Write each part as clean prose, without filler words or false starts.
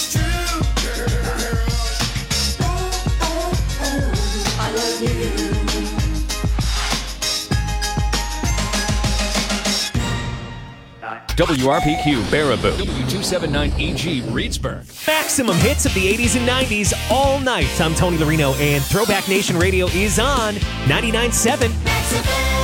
WRPQ Baraboo, W279EG Reedsburg. Maximum hits of the 80s and 90s all night. I'm Tony Larino, and Throwback Nation Radio is on 99.7 Max FM.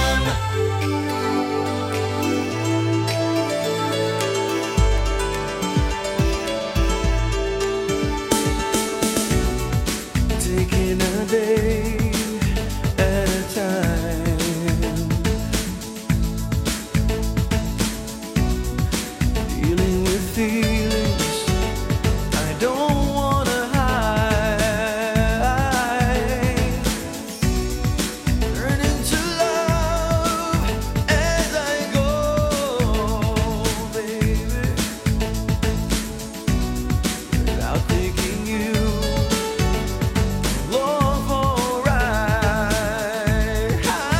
Taking a day at a time, dealing with feelings I don't wanna hide, learning to love as I go, baby, without thinking you long for a ride.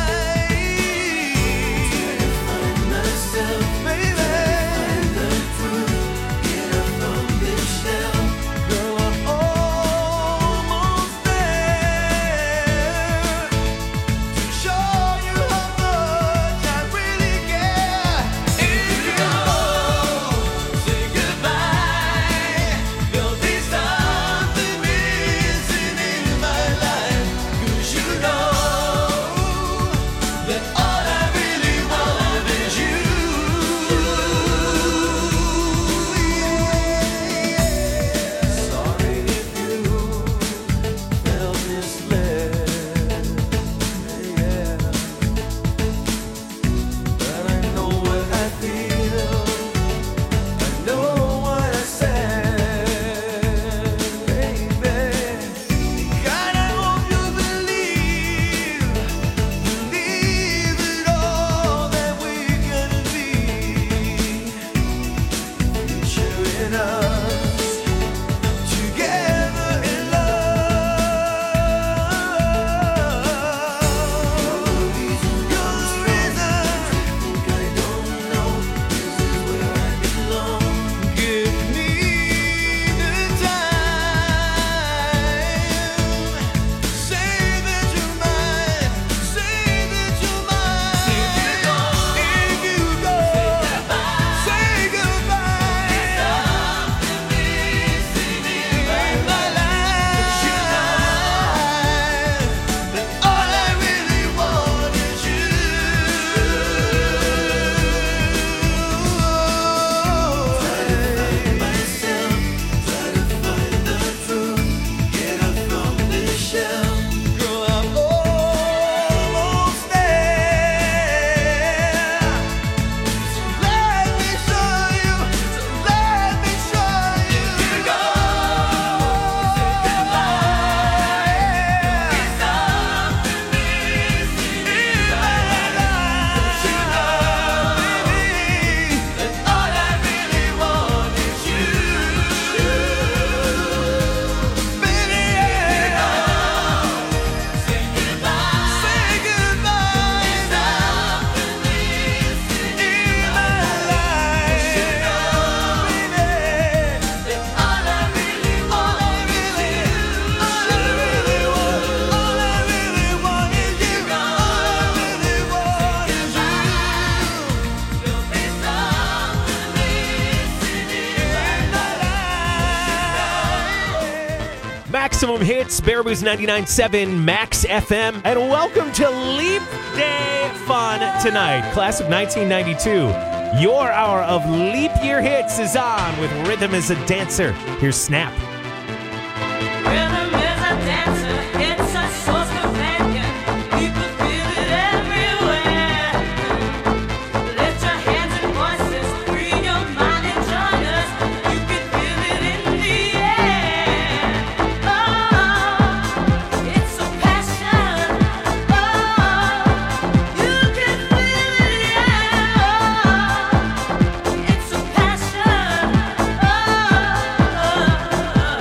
Trying to find myself, baby. Find the truth, get up from this shell. Girl, I'm almost there to show you how much I really care. If you go, say goodbye. There'll be something missing in my life. 'Cause you know that all I really want is you. Sorry if you felt misled, yeah. But I know what I feel, I know what I said, baby. God, I hope you believe it all that we're gonna be. Future in us, together in love. Your reason, think I don't know. This is where I belong. Give me the time. Say that you're mine. Say that you're mine. If you go, say goodbye. Something missing in my life. That all I really want is you. Try to find myself, try to find the truth, get up from this shell. Girl, I'm almost there. So let me show you, so let me show you. If you go, say goodbye. There's something missing in my life. You know, baby, that all I really want is you. Baby, yeah. Say goodbye. Say goodbye. There's something missing in my life. You know, baby, that all I really want is you. All I really want, all I really want is you. All I really want is you. There'll be something missing in my life. Maximum hits, Baraboo's 99.7 Max FM, and welcome to Leap Day Fun tonight. Class of 1992. Your hour of leap year hits is on with Rhythm is a Dancer. Here's Snap. Rhythm is a dancer, it's a source companion. People feel it everywhere. Lift your hands and voices, free your mind and join us. You can feel it in the air. Oh, it's a passion. Oh, you can feel it, yeah. Oh, it's a passion. Oh,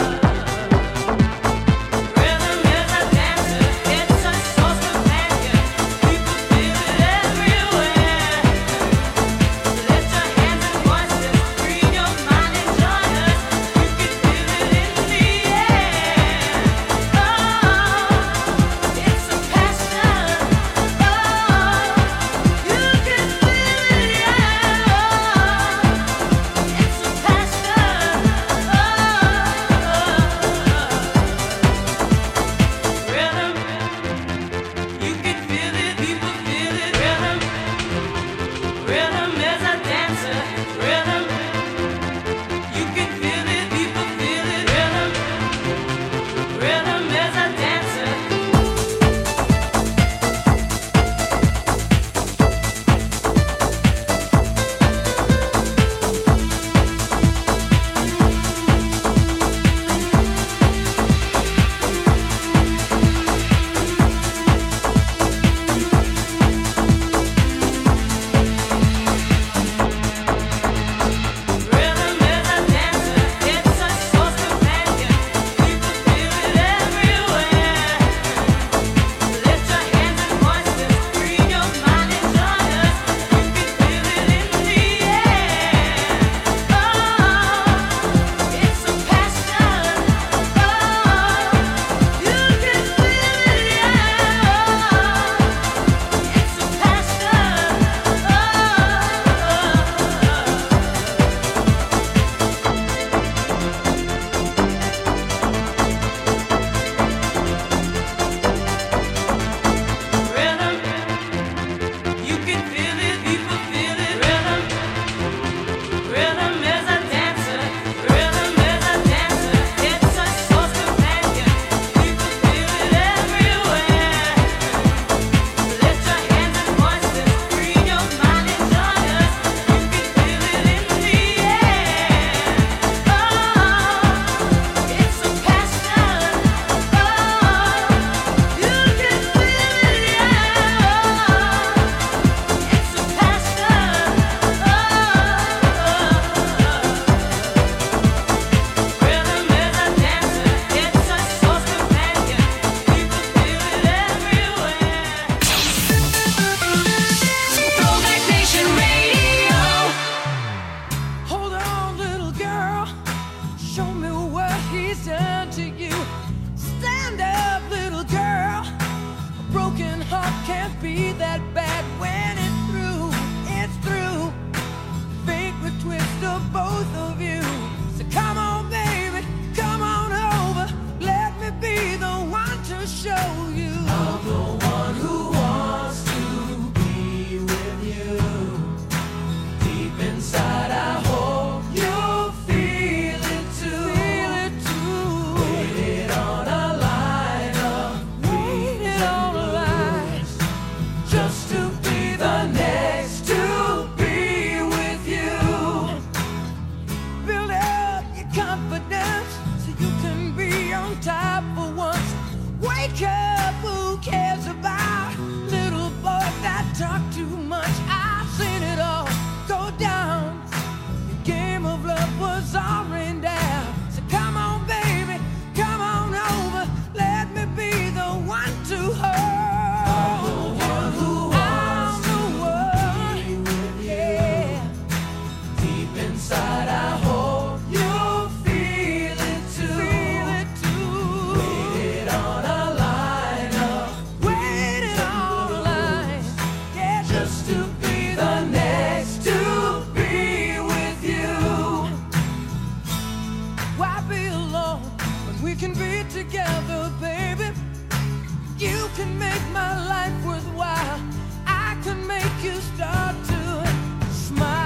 We can be together, baby. You can make my life worthwhile. I can make you start to smile.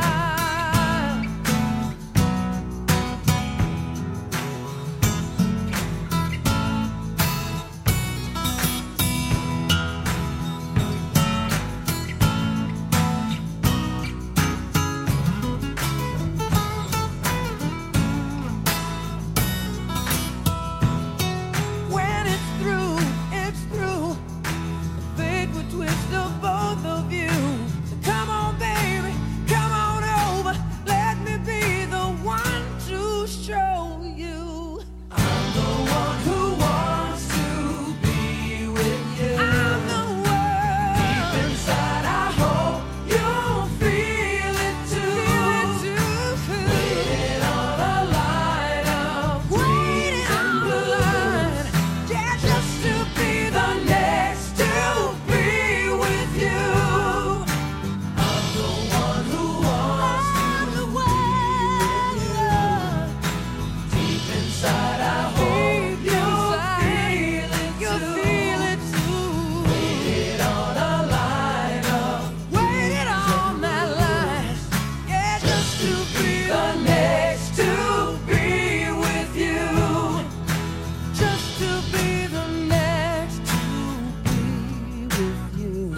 When it's through, it's through. Fate would twist of both of you. So come on, baby, come on over. Let me be the one to show you. I'm the one who wants to be with you. I'm the one. Deep inside, I hope you'll feel it too. Waiting on a line of green and blue. Yeah, just to be the next to be with you. I'm the one who wants to be with you. Deep inside, I hope you'll feel it too. Waiting on a line of, waiting on that line. Yeah, just to be the next to be with you. Just to be the next to be with you.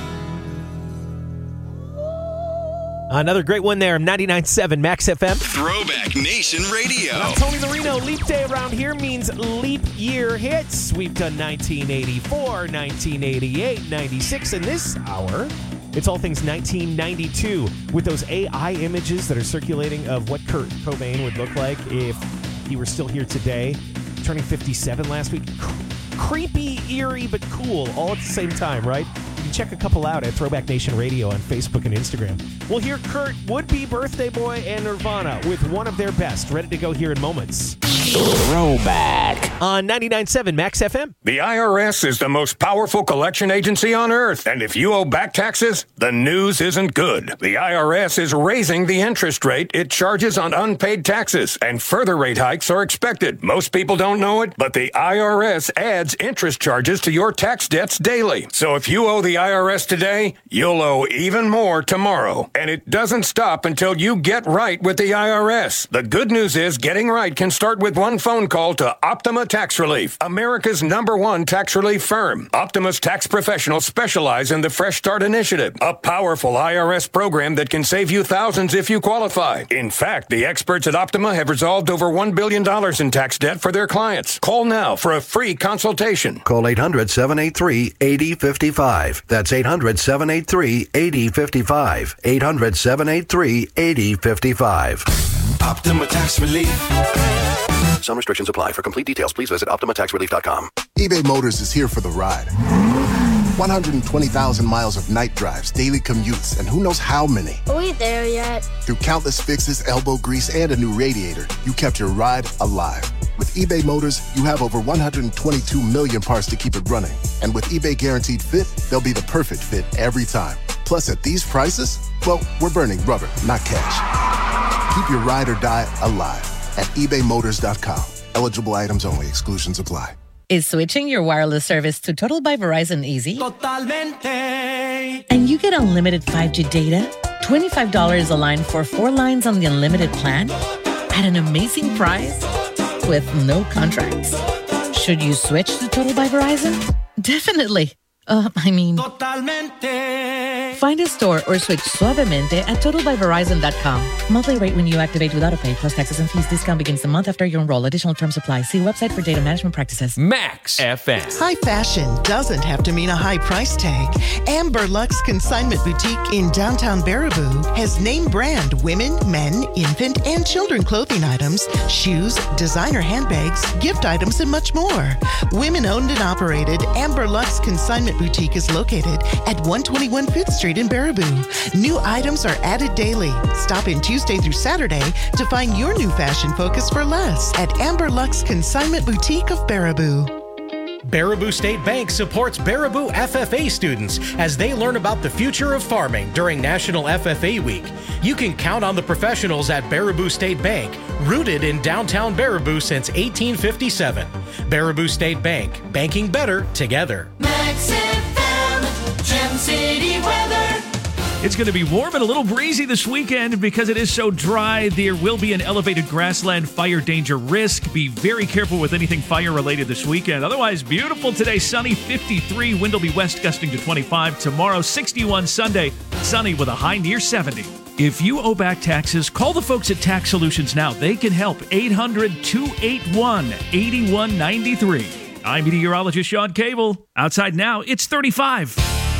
Another great one there, 99.7 Max FM. Throwback Nation Radio. I'm Tony Marino. Leap day around here means leap year hits. We've done 1984, 1988, 96, and this hour, it's all things 1992 with those AI images that are circulating of what Kurt Cobain would look like if he were still here today, turning 57 last week. Creepy, eerie, but cool all at the same time, right? You can check a couple out at Throwback Nation Radio on Facebook and Instagram. We'll hear Kurt, would-be birthday boy, and Nirvana with one of their best, ready to go here in moments. Throwback. On 99.7 Max FM. The IRS is the most powerful collection agency on earth, and if you owe back taxes, the news isn't good. The IRS is raising the interest rate it charges on unpaid taxes, and further rate hikes are expected. Most people don't know it, but the IRS adds interest charges to your tax debts daily. So if you owe the IRS today, you'll owe even more tomorrow. And it doesn't stop until you get right with the IRS. The good news is getting right can start with one phone call to Optima Tax Relief, America's #1 tax relief firm. Optima's tax professionals specialize in the Fresh Start Initiative, a powerful IRS program that can save you thousands if you qualify. In fact, the experts at Optima have resolved over $1 billion in tax debt for their clients. Call now for a free consultation. Call 800-783-8055. That's 800-783-8055. 800-783-8055. Optima Tax Relief. Some restrictions apply. For complete details, please visit OptimaTaxRelief.com. eBay Motors is here for the ride. 120,000 miles of night drives, daily commutes, and who knows how many. Are we there yet? Through countless fixes, elbow grease, and a new radiator, you kept your ride alive. With eBay Motors, you have over 122 million parts to keep it running. And with eBay Guaranteed Fit, they'll be the perfect fit every time. Plus, at these prices, well, we're burning rubber, not cash. Keep your ride or die alive at ebaymotors.com. Eligible items only. Exclusions apply. Is switching your wireless service to Total by Verizon easy? Totalmente. And you get unlimited 5G data, $25 a line for 4 lines on the unlimited plan, at an amazing price, with no contracts. Should you switch to Total by Verizon? Definitely. Totalmente. Find a store or switch suavemente at totalbyverizon.com. Monthly rate when you activate without a pay, plus taxes and fees. Discount begins the month after you enroll. Additional terms apply. See website for data management practices. Max FM. High fashion doesn't have to mean a high price tag. Amber Lux Consignment Boutique in downtown Baraboo has name brand women, men, infant, and children clothing items, shoes, designer handbags, gift items, and much more. Women owned and operated, Amber Lux Consignment Boutique is located at 121 5th Street in Baraboo. New items are added daily. Stop in Tuesday through Saturday to find your new fashion focus for less at Amber Lux Consignment Boutique of Baraboo. Baraboo State Bank supports Baraboo FFA students as they learn about the future of farming during National FFA Week. You can count on the professionals at Baraboo State Bank, rooted in downtown Baraboo since 1857. Baraboo State Bank, banking better together. Max FM, Gem City weather. It's going to be warm and a little breezy this weekend because it is so dry. There will be an elevated grassland fire danger risk. Be very careful with anything fire-related this weekend. Otherwise, beautiful today. Sunny, 53. Wind will be west gusting to 25. Tomorrow, 61 Sunday. Sunny with a high near 70. If you owe back taxes, call the folks at Tax Solutions now. They can help. 800-281-8193. I'm meteorologist Sean Cable. Outside now, it's 35.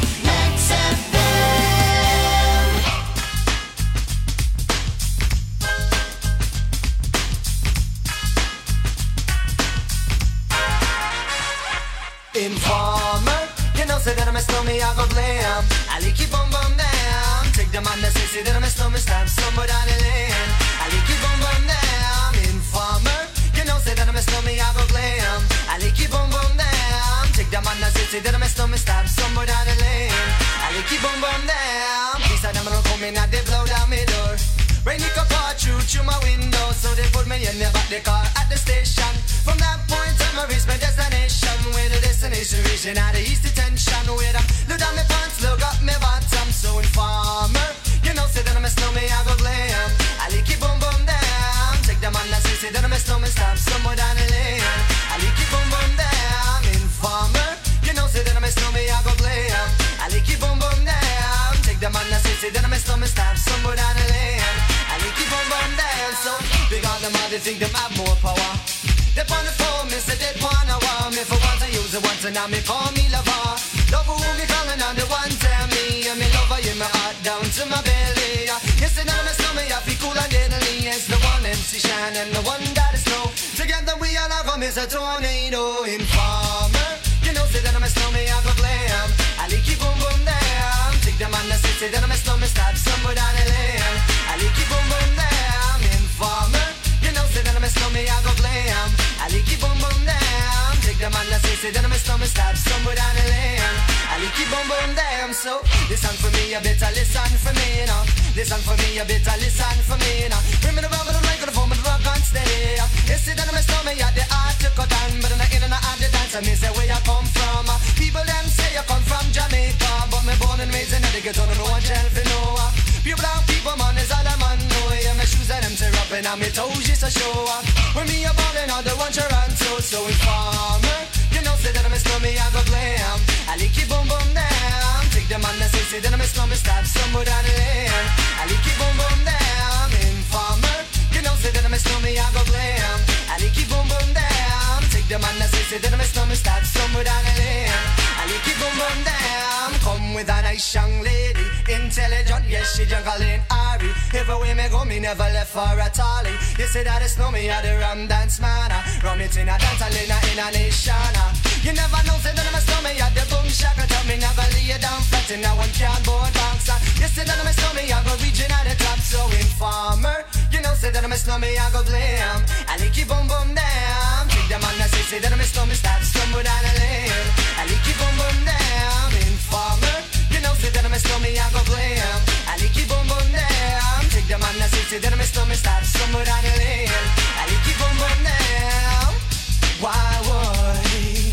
Informer, you know, say that I'm a snowman, I go blam. I like you bum bum down. Take the man that say that I'm a snowman, stamp somewhere down the lane. I like you bum bum down. Informer, you know, say that I'm a snowman, I go blam. I like you bum bum down. Take the man that say that I'm a snowman, stamp somewhere down the lane. I like you bum bum down. Please, I'm gonna come in and they blow down my door. Rain it come pour through my window, so they put me in the back the car at the station. From that point on, I reach my destination. Where the destination region out of east detention. Where I look down my pants, look up my bottom. So informer, you know, say that I'm a snowman, I go glam. I like it boom boom down. Take the man that say that I'm a snowman, stop somewhere down the lane. I like it boom boom down. Informer, you know, say that I'm a snowman, I go glam. I like it boom boom down. Take the man that say that I'm a snowman, stop somewhere down the lane. I like it boom boom down. So big on them all, they think them have more power. They on the phone, me say they wanna want me. For once I use it once and now me call me lover. Love who me calling on the one tell me. And me lover in my heart down to my belly. Yes, and I'm a stomach, I feel cool and deadly. It's the one MC Shine and the one that is snow. Together we all have a tornado. Informer, you know, say that I'm a snowman, I go glam. I like it boom boom down. Take the man that say that I'm a snowman, stop somewhere down the lane. I like it boom boom down. Informer, you know, say that I'm a snowman, I go glam. I like it boom boom down. Take the man that say that I'm a snowman, stop somewhere down the lane. I like it boom boom down. So listen for me, you better listen for me now. Listen for me, you better listen for me now. Bring me the rubber, the mic, the phone, the rock and steady. You see that I'm a snowman, yeah, the art to cut down, but in the inner and the dance, I mean say where you come from. People them say you come from Jamaica, but me born and raised in the ghetto, no one tell for no. Pure black people, man, is all a man know. Yeah, my shoes and them tear up and my toes just a show up. When me a ballin' all the one you run so informer. You know, say that I'm a snowman, I go glam. I like it boom boom down. Take the man that say that I'm a snowman, stop somewhere down the lane. I like it boom boom down. Informer, you know, say that I'm a snowman, I go glam. I like it boom boom down. Take the man that say that I'm a snowman, stop somewhere down the lane. I like it boom boom down. Come with a nice young lady, intelligent, yes, she juggling Ari. Everywhere me go, me never left for a tally. You say that it's no me, I the rum dance man. Rum it in a dance, I in a nation. You never know, say that I'm a snowman, I the boom shaka. Tell me never lay down flat in a one cardboard box. You say that I'm a snowman, I go reaching at the top. So informer, you know, say that I'm a snowman, I go glam. I like it boom boom down. Take the man that say that I'm a snowman, stop somewhere down the lane. I like it boom boom down. Informer, you know, say that I'm a snowman, I go glam. I like it boom boom down. Take the man that say that I'm a snowman, stop somewhere down the lane. I like it boom boom down. Why would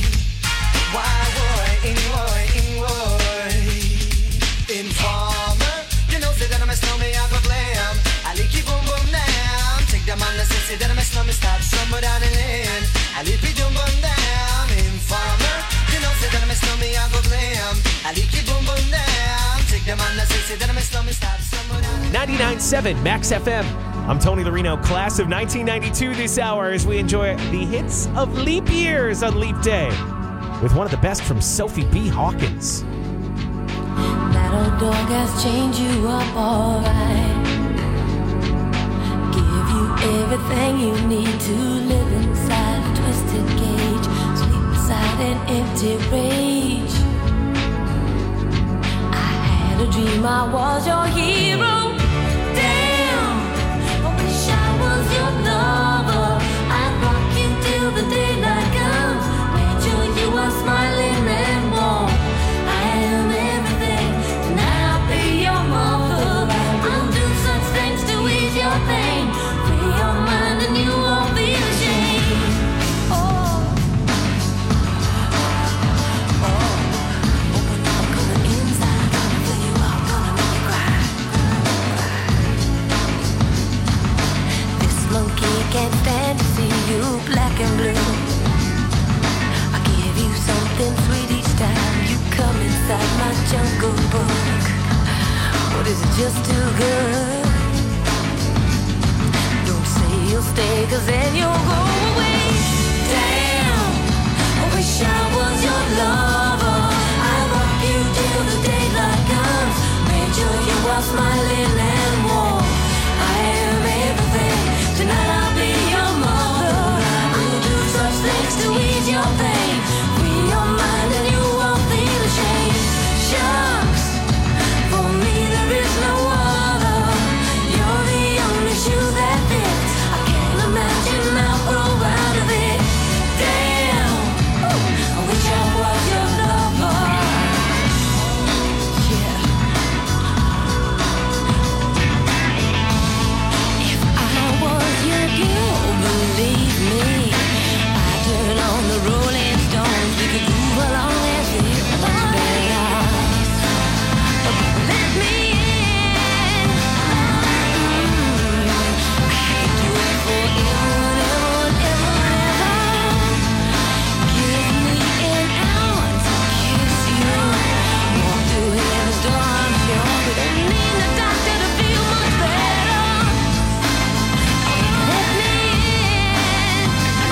informer, you know, say that I'm a snowman, I go glam. I like it boom boom down. Take the man that say that I'm a snowman, stop somewhere down the lane. I like it boom boom down. Informer, you know, say that I'm a snowman, I go glam. I like it boom boom down. Take the man that say that I'm a snowman, stop somewhere down the lane. 99.7 Max FM. I'm Tony Larino, class of 1992 this hour as we enjoy the hits of leap years on Leap Day with one of the best from Sophie B. Hawkins. That old dog has chained you up alright. Give you everything you need to live inside a twisted cage. Sleep inside an empty rage. I had a dream I was your hero. Damn, I wish I was your lover. I'd rock you till the daylight comes. Made sure you are just too good. Don't say you'll stay, 'cause then you'll go away. Damn, I wish I was your lover. I rock you till the daylight comes. Made sure you are smiling and warm. I am everything. Tonight I'll be your mother. I'll do such things to ease your pain. Free your mind and you won't feel ashamed. Shucks, for me there is no other. You're the only shoe that fits. I can't imagine I'll grow out of it. Damn, I wish I was your lover. Yeah. If I was your girl, believe me, I'd turn on the Rolling Stones. We could move along as if much better. Let me in. I could do it forever, ever, ever. Give me an hour to kiss you. Walk through heaven's door, I'm sure. We don't need a doctor to feel much better. Let me in.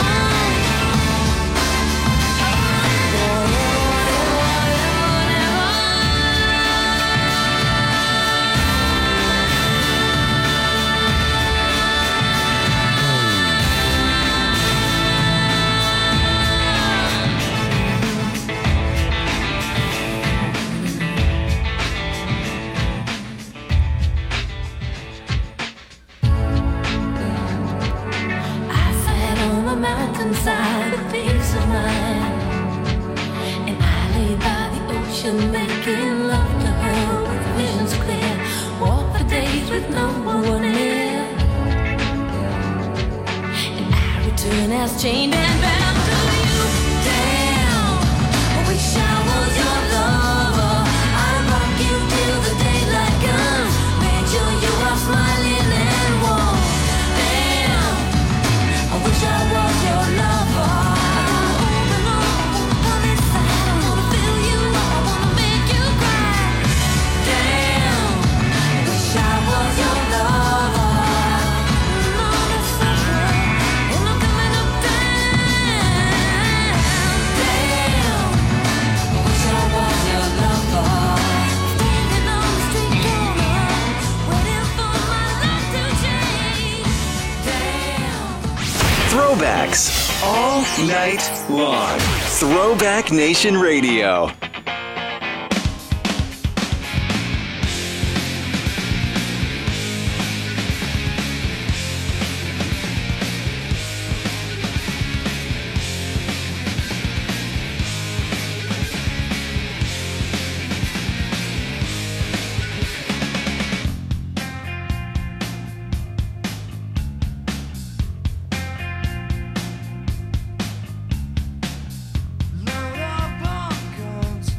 I sat on the mountainside with peace of mind, and I lay by the ocean making love to her with visions clear. Walk for days with no one near, and I return as chained and bound to you. Damn, I wish I was your lover. I rock you till the daylight comes. Make sure you are smiling and warm. Damn, I wish I was your lover. I wanna feel you, I wanna make you cry. Damn, I wish I was your lover. No, that's not right. And I'm coming up down. Damn, I wish I was your lover. Standing on the street corner, waiting for my life to change. Damn. Throwbacks all night long. Throwback Nation Radio. Load up on guns.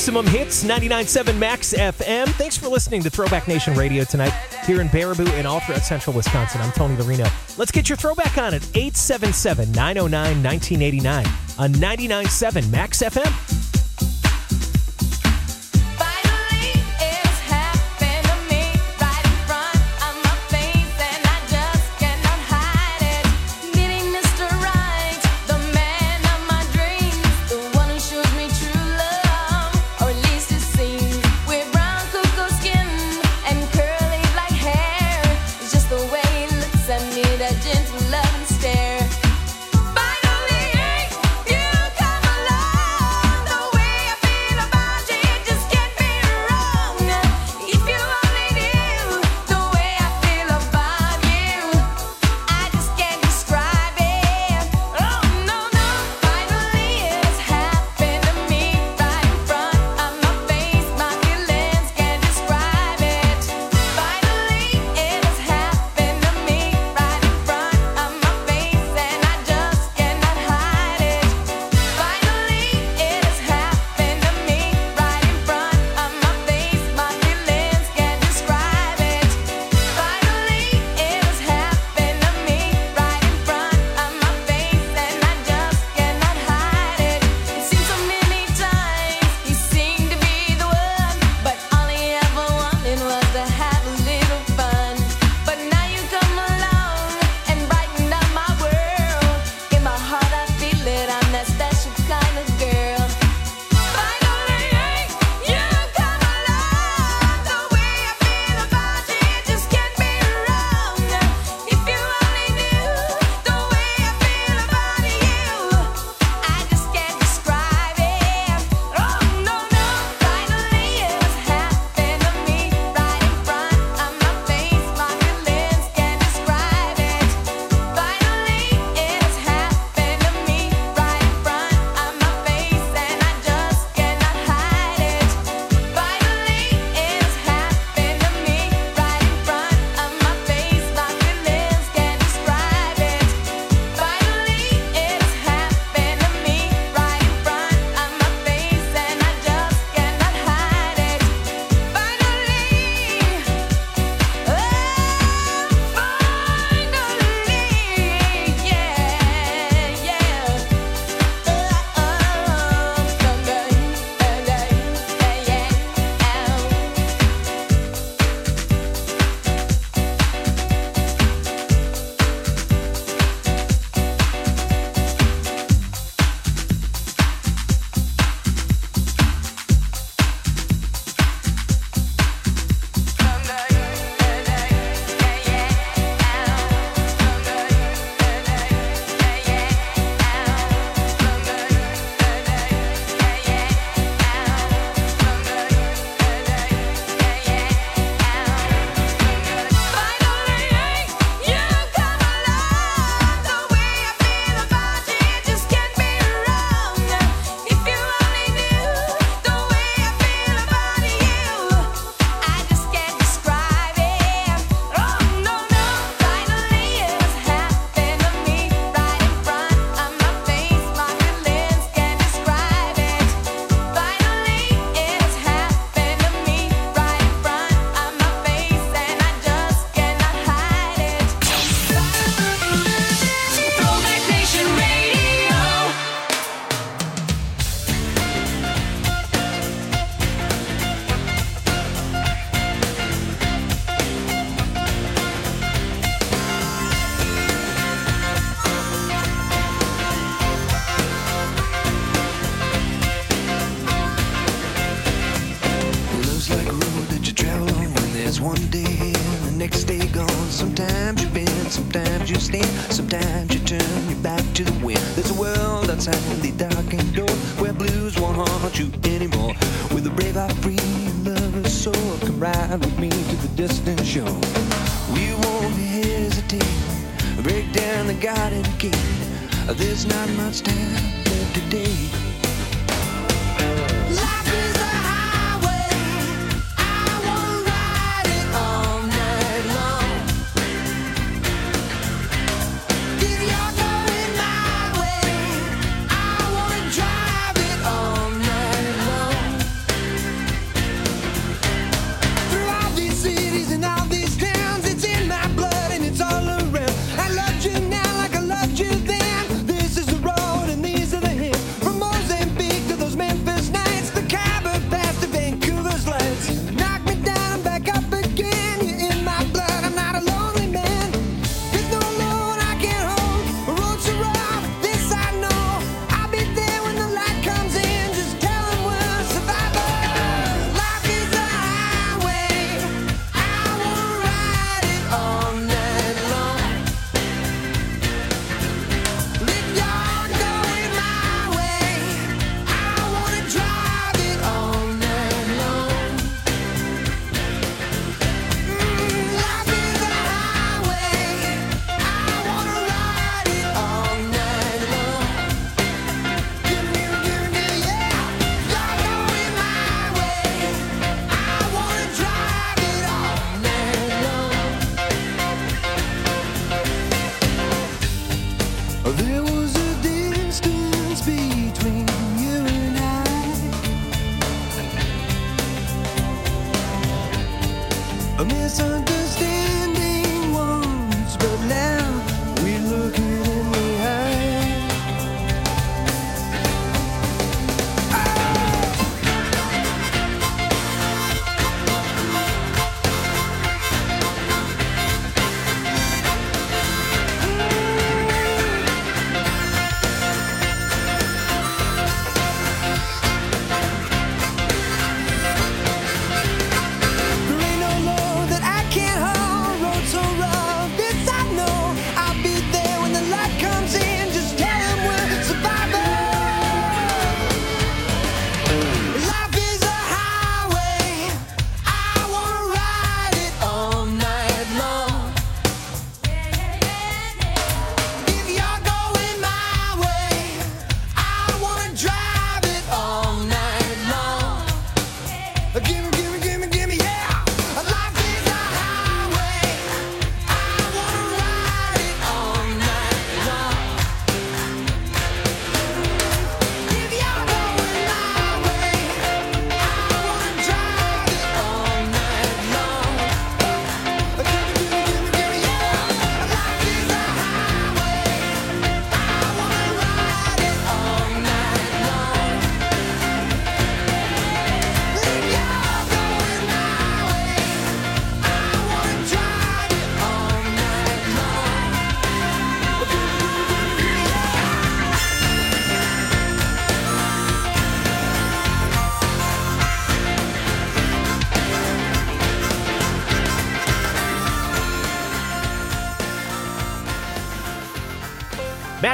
Maximum Hits, 99.7 Max FM. Thanks for listening to Throwback Nation Radio tonight here in Baraboo and all throughout central Wisconsin. I'm Tony Lorino. Let's get your throwback on at 877-909-1989 on 99.7 Max FM. Sometimes you turn your back to the wind. There's a world outside the darkened door where blues won't haunt you anymore. With a brave heart, free lover's soul, come ride with me to the distant shore. We won't hesitate, break down the garden gate. There's not much time left today. Life is a highway, I wanna ride it all night long. If you're going my way, I wanna drive it all night long.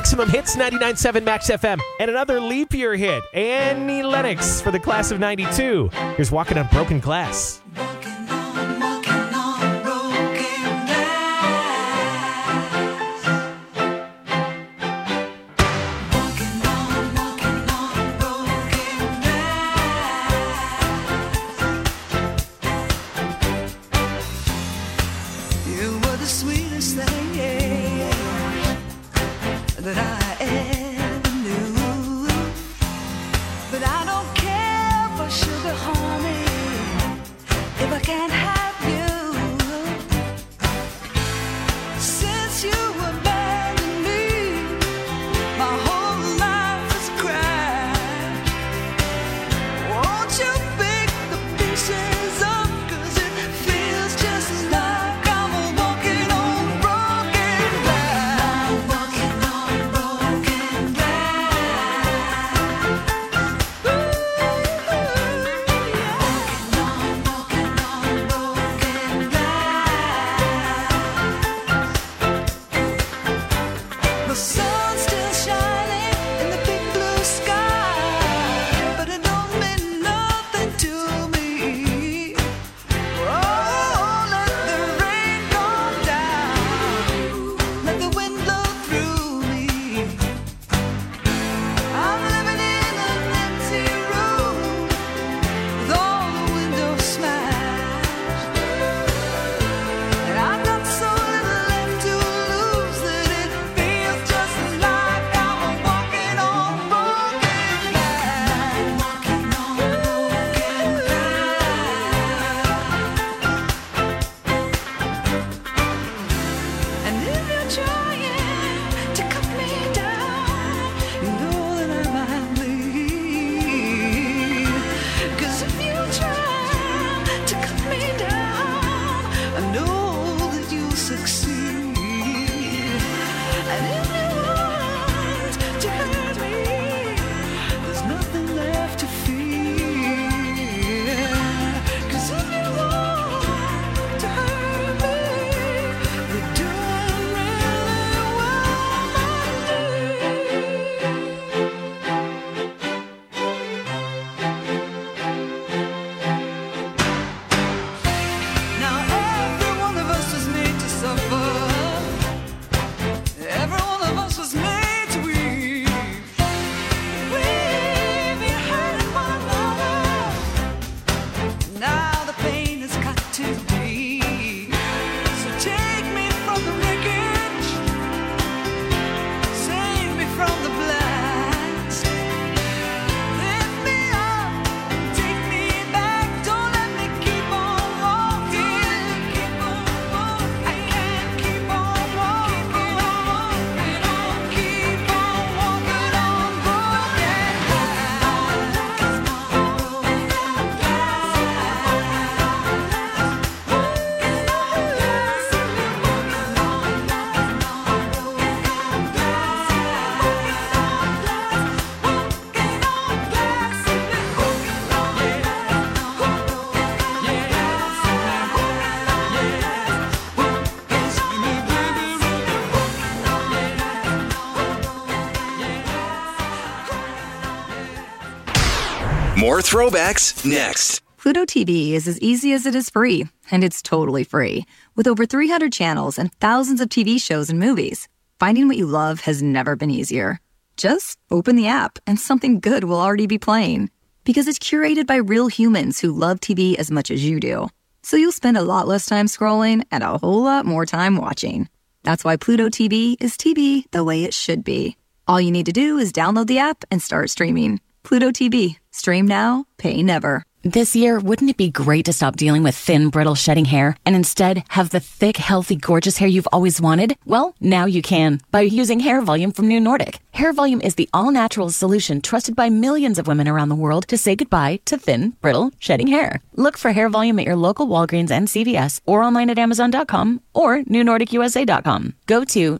Maximum Hits 99.7 Max FM. And another leap year hit, Annie Lennox for the class of 92. Here's Walking on Broken Glass. You were the sweetest thing that I ever knew. But I don't care for sugar, honey, if I can't have you. Since you abandoned me, my whole life has crashed. Won't you pick the pieces up, 'cause it feels just like I'm walking on broken glass. Walking on broken glass. Ooh, yeah. Walking on broken glass. The sun's still shining in the big blue sky, but it don't mean nothing to me. Oh, let the rain go down, let the wind blow through me. I'm living in an empty room with all the windows smashed, and I've got so little left to lose that it feels just like I'm walking on broken glass. Walking on broken glass. And if you're trying to cut me down, you know that I might bleed. 'Cause if you try to cut me down, I know that you'll succeed. And if you want to hurt me, there's nothing left to fear. 'Cause if you want to hurt me, you're doing really well, my dear. Now every one of us was made to suffer. Every one of us was made to weep. We've been hurting one another. Now the pain has got too deep. So take me from the wreckage, save me from the blast. Lift me up, take me back. Don't let me keep on walking. Keep on walking. I can't keep on walking. Keep on walking on. Keep on walking on broken More throwbacks next. Pluto TV is as easy as it is free, and it's totally free. With over 300 channels and thousands of TV shows and movies, finding what you love has never been easier. Just open the app and something good will already be playing. Because it's curated by real humans who love TV as much as you do. So you'll spend a lot less time scrolling and a whole lot more time watching. That's why Pluto TV is TV the way it should be. All you need to do is download the app and start streaming. Pluto TV. Stream now, pay never. This year, wouldn't it be great to stop dealing with thin, brittle, shedding hair and instead have the thick, healthy, gorgeous hair you've always wanted? Well, now you can by using Hair Volume from New Nordic. Hair Volume is the all-natural solution trusted by millions of women around the world to say goodbye to thin, brittle, shedding hair. Look for Hair Volume at your local Walgreens and CVS or online at Amazon.com or NewNordicUSA.com. Go to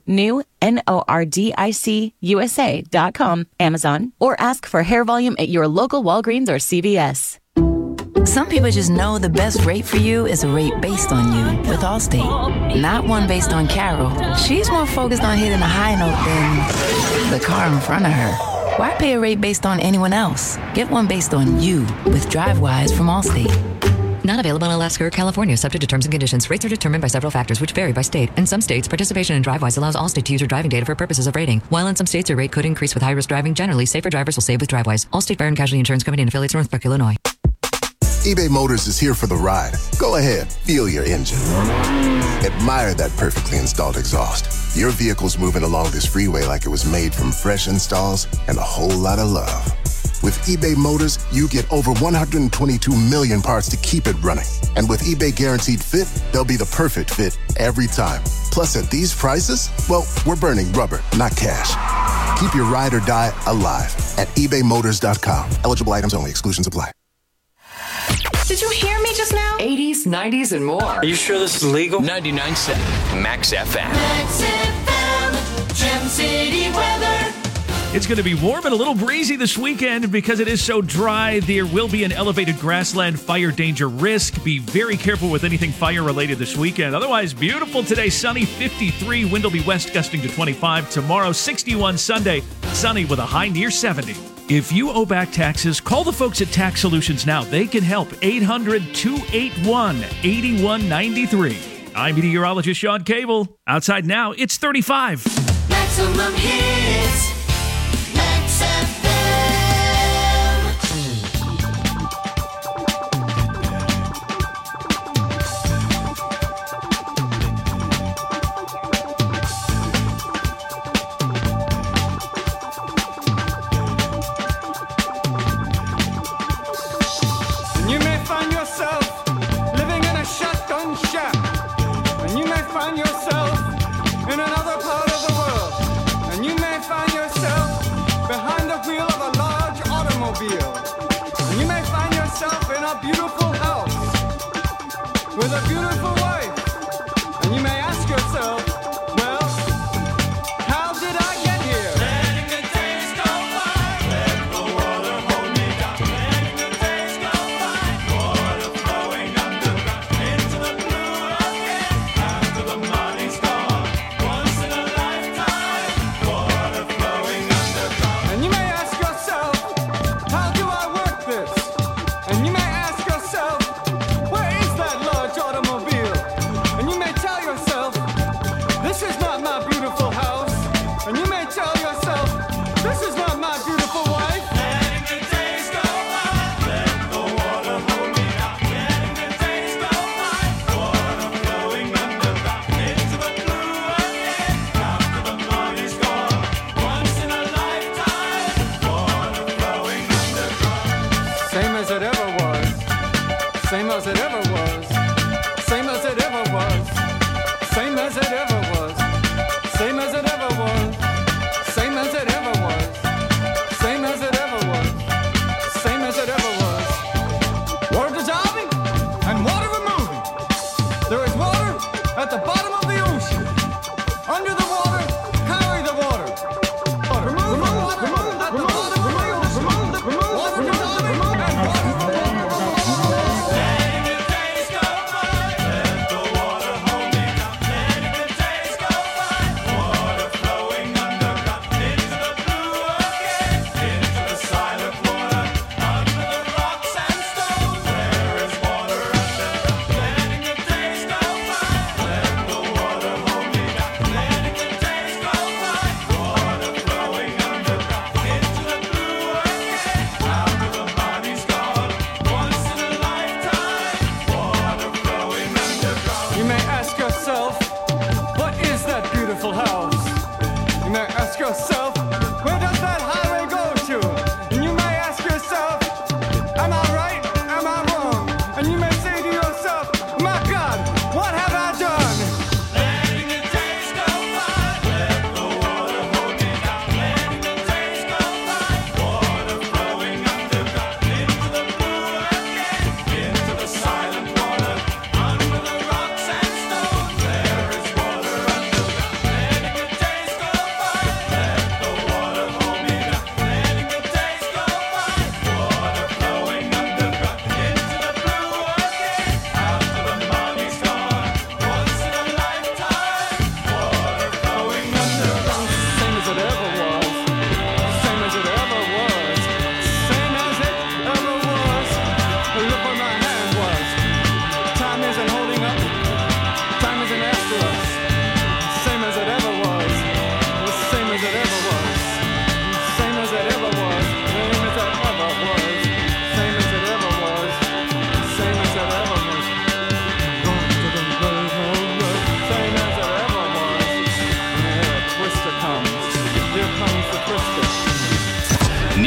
NordicUSA.com, Amazon, or ask for Hair Volume at your local Walgreens or CVS. Some people just know the best rate for you is a rate based on you with Allstate. Not one based on Carol. She's more focused on hitting a high note than the car in front of her. Why pay a rate based on anyone else? Get one based on you with DriveWise from Allstate. Not available in Alaska or California, subject to terms and conditions. Rates are determined by several factors, which vary by state. In some states, participation in DriveWise allows Allstate to use your driving data for purposes of rating. While in some states, your rate could increase with high-risk driving. Generally, safer drivers will save with DriveWise. Allstate Fire and Casualty Insurance Company and affiliates, Northbrook, Illinois. eBay Motors is here for the ride. Go ahead, feel your engine. Admire that perfectly installed exhaust. Your vehicle's moving along this freeway like it was made from fresh installs and a whole lot of love. With eBay Motors, you get over 122 million parts to keep it running. And with eBay Guaranteed Fit, they'll be the perfect fit every time. Plus, at these prices, well, we're burning rubber, not cash. Keep your ride or die alive at ebaymotors.com. Eligible items only. Exclusions apply. Did you hear me just now? 80s, 90s, and more. Are you sure this is legal? 99.7 Max FM. Max FM, Gem City weather. It's going to be warm and a little breezy this weekend because it is so dry. There will be an elevated grassland fire danger risk. Be very careful with anything fire-related this weekend. Otherwise, beautiful today. Sunny, 53. Wind will be west gusting to 25. Tomorrow, 61 Sunday. Sunny with a high near 70. If you owe back taxes, call the folks at Tax Solutions now. They can help. 800-281-8193. I'm meteorologist Sean Cable. Outside now, it's 35. Maximum hits. Max FM. You may find yourself living in a shotgun shack, and you may find yourself in another part of the world, and you may find yourself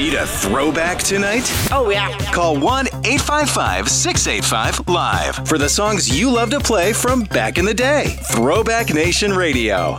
Need a throwback tonight? Oh, yeah. Call 1-855-685-LIVE for the songs you love to play from back in the day. Throwback Nation Radio.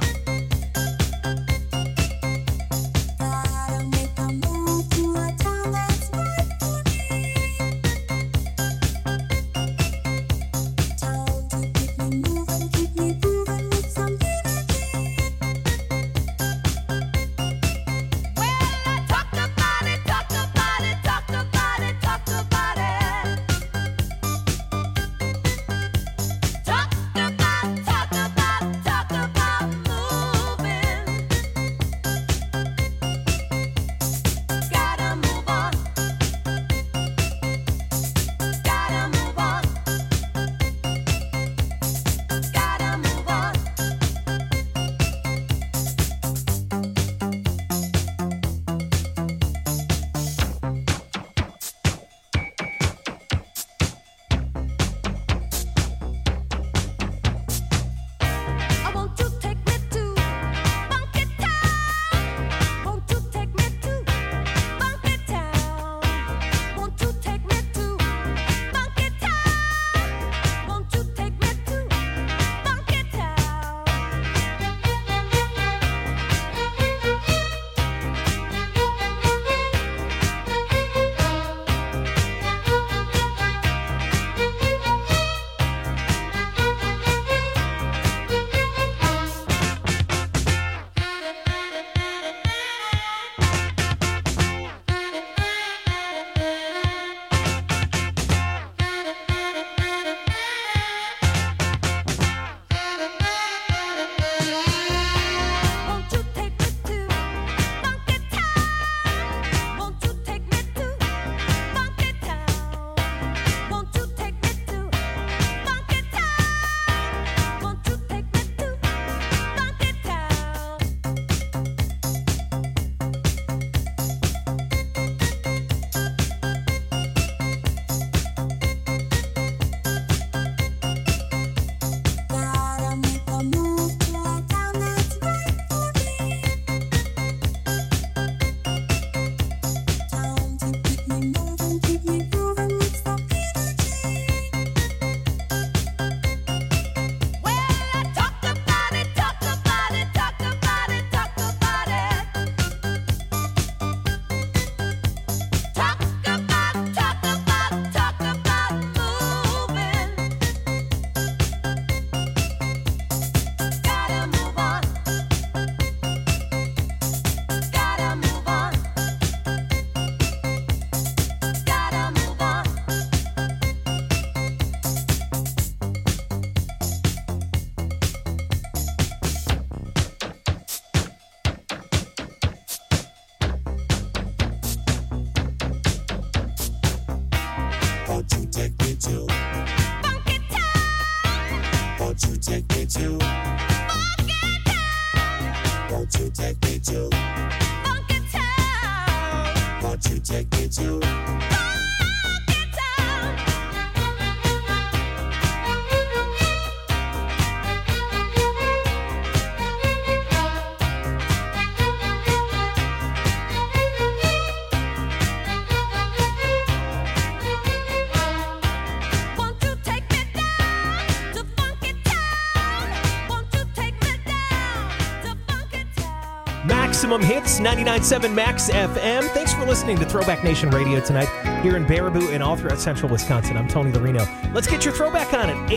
Maximum Hits, 99.7 Max FM. Thanks for listening to Throwback Nation Radio tonight here in Baraboo and all throughout central Wisconsin. I'm Tony Larino. Let's get your throwback on at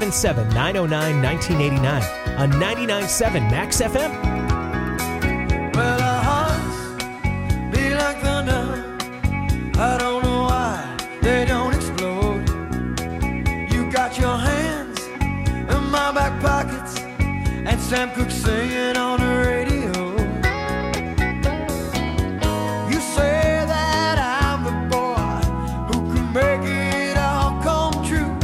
877-909-1989 on 99.7 Max FM. Well, our hearts beat like thunder. I don't know why they don't explode. You got your hands in my back pockets, and Sam Cooke singing on the radio. You say that I'm the boy who can make it all come true.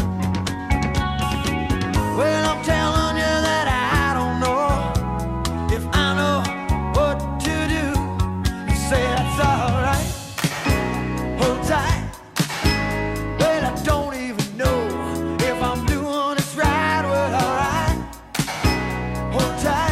Well, I'm telling you that I don't know if I know what to do. You say that's alright, hold tight. Well, I don't even know if I'm doing this right. Well, alright, hold tight.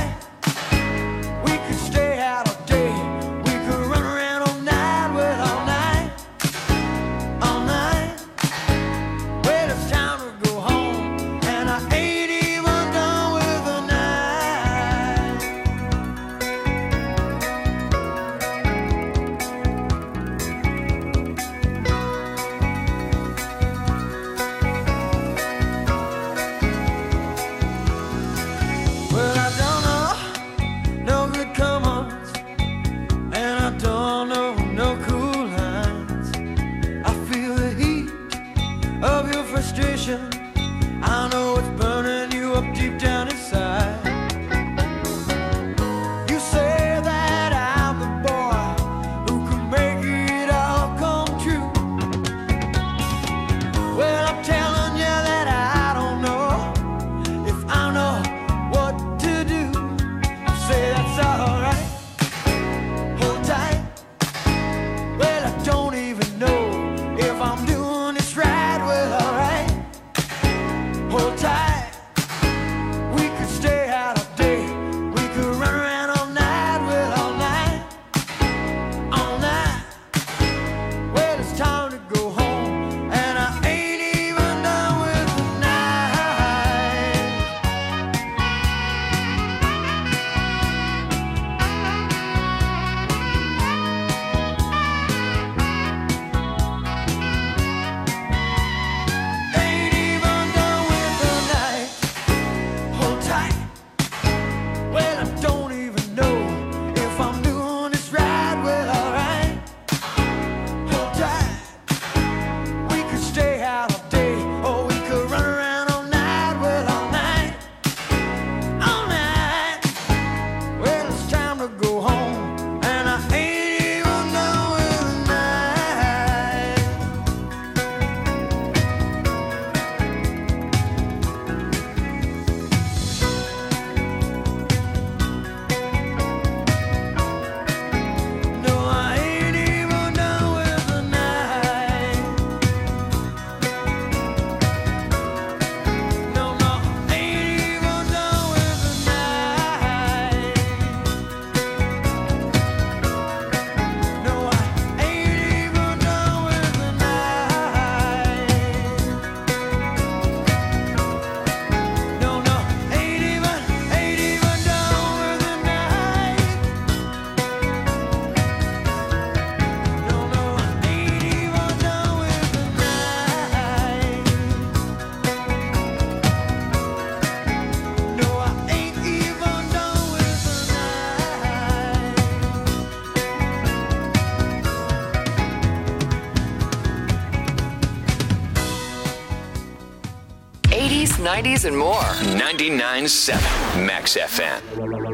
90s and more. 99.7 Max FM.